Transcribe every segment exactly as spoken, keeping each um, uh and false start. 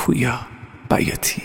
پویا بیاتی.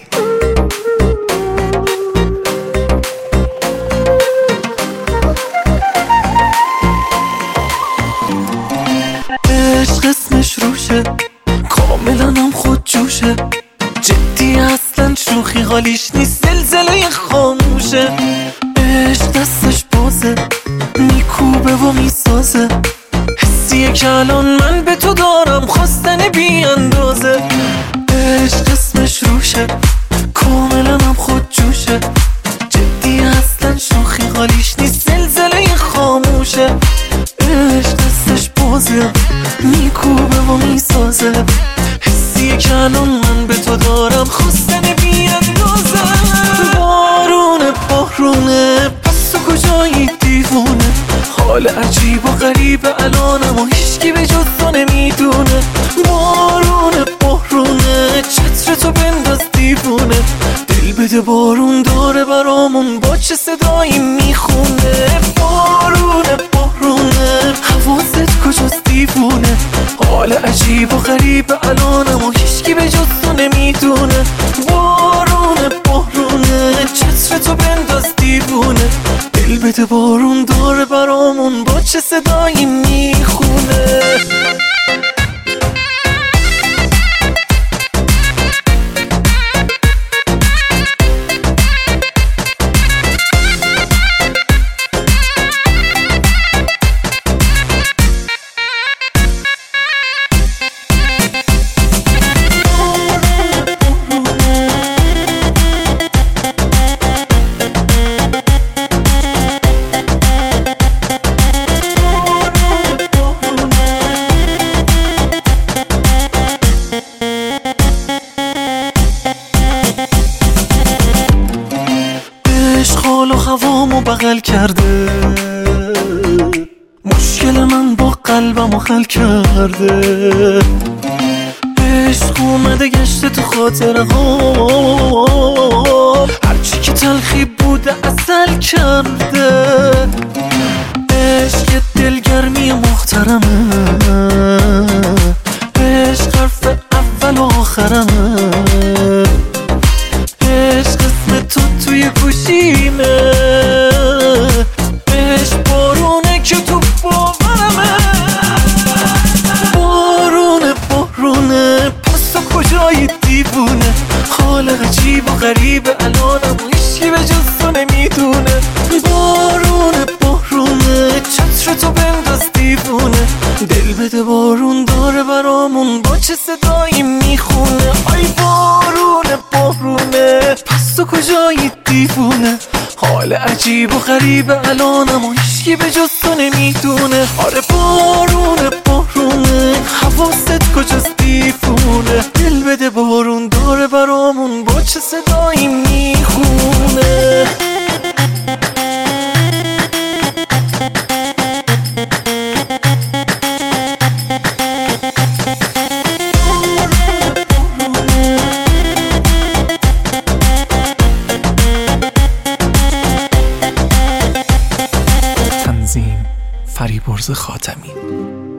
عشق اسمش روشه، کاملا هم خود جوشه، جدی اصلا شوخی حالیش نیست، زلزله خاموشه. عشق دستش بازه، میکوبه و میسازه، حسیه که الان من به تو دارم، خواستن بی اندازه. عشق اسمش روشه، کاملا هم خود جوشه، جدی اصلا شوخی حالیش نیست، زلزله خاموشه. عشق دستش بازه، میکوبه و میسازه، حسیه که الان من به تو دارم، خواستن بی اندازه. بارونه بارونه پس تو کجایی دیوونه، حال عجیب و غریب الانم و هیچکی به جز تو نمیدونه. بارونه بارونه چتر تو بنداز دیوونه، دل بده بارون داره برامون با چه صدایی میخونه. بارونه بارونه حواست کجاست دیوونه، حال عجیب و غریب الانم و هیچکی به جز تو نمیدونه. بارونه بارونه چتر تو بنداز دیوونه، دل بده بارون داره برامون با چه صدایی میخونه. حال و هوامو بغل کرده، مشکل من با قلبمو حل کرده. عشق اومده گشته تو خاطره ها، هرچی که تلخی بوده اصل کرده. عشق دلگرمی محترمه، عشق حرف اول و آخرمه، عشق اسم تو توی گوشیمه، عشق بارونه که تو باورمه. بارونه بارونه پس تو کجایی دیوونه، حال عجیب و غریب الانم و هیچکی به جز تو نمیدونه. بارونه بارونه چتر تو بنداز دیوونه، دل بده بارون داره برامون با چه صدایی میخونه. آی بارونه بارونه پس تو کجایی دیوونه، حال عجیب و غریب الانم و هیچکی به جز تو نمیدونه. آره بارونه بارونه حواست کجاست دیوونه، دل بده بارون داره برامون با چه صدایی میخونه. تنظیم فریبرز خاتمی.